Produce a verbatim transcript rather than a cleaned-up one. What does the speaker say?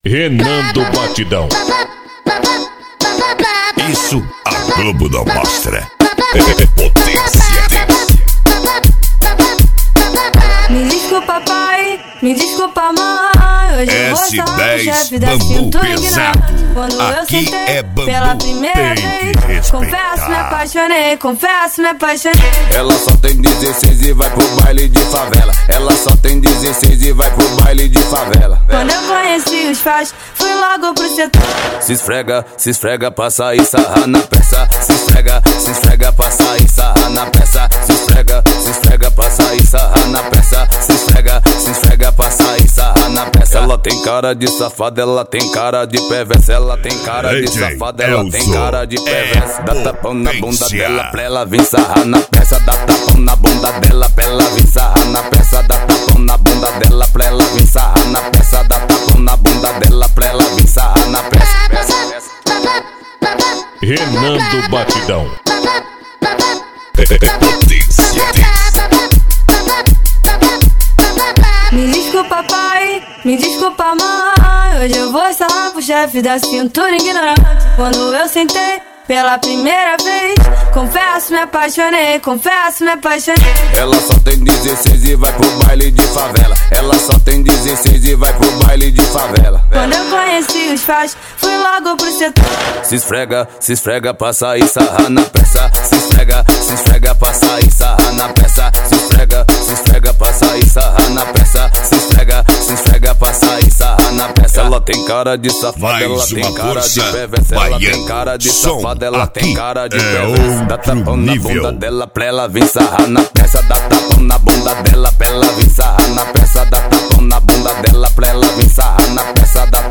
Renan do Batidão. Isso a Globo não mostra. Potência. Me desculpa, pai, me desculpa, mãe. Hoje eu vou S falar dez pro chefe da bambu cintura pesado. ignorante. Quando eu Aqui sentei é bambu, pela primeira tem vez, que respeitar. confesso, me apaixonei, confesso, me apaixonei. Ela só tem dezesseis e vai pro baile de favela. Ela só tem dezesseis e vai pro baile de favela. Quando eu conheci os pais, fui logo pro setor. Se esfrega, se esfrega pra sair sarra na peça. Se esfrega, se esfrega pra sair sarra na peça. Se esfrega, se esfrega pra sair sarra na peça. Se esfrega, se esfrega pra sair sarra na peça. Ela tem cara de safada, ela tem cara de perversa. Ela tem cara de safada, ela tem cara de perversa. Dá tapão na bunda dela pra ela vir sarrar na peça. Dá tapão na bunda dela pra ela vir sarrar na peça. Dá tapão na bunda dela pra ela vir sarrar na peça. Dá tapão na bunda dela pra ela vir sarrar na peça. Renan do Batidão. Potência. Me desculpa, pai, me desculpa, mãe. Hoje eu vou falar pro chefe da cintura ignorante. Quando eu sentei pela primeira vez, confesso, me apaixonei, confesso, me apaixonei. Ela só tem dezesseis e vai pro baile de favela. Ela só tem dezesseis e vai pro baile de favela. Quando eu conheci os pais, fui logo pro setor. Se esfrega, se esfrega pra sair sarra na peça. Se esfrega, se esfrega pra sair sarra na peça. Se esfrega, se esfrega pra sair sarra na peça. Se esfrega, se esfrega pra sair sarra na peça. Ela tem cara de safada, Mais ela tem uma cara força de perversa. Ela tem baiana. cara de Som safada, ela tem aqui cara de é perversa. Dá outro tapão na nível. bunda dela pra ela vir sarrar na peça. Dá tapão na bunda dela pra ela vir sarrar na peça. Dá tapão na bunda dela pra ela vir sarrar na peça. Dá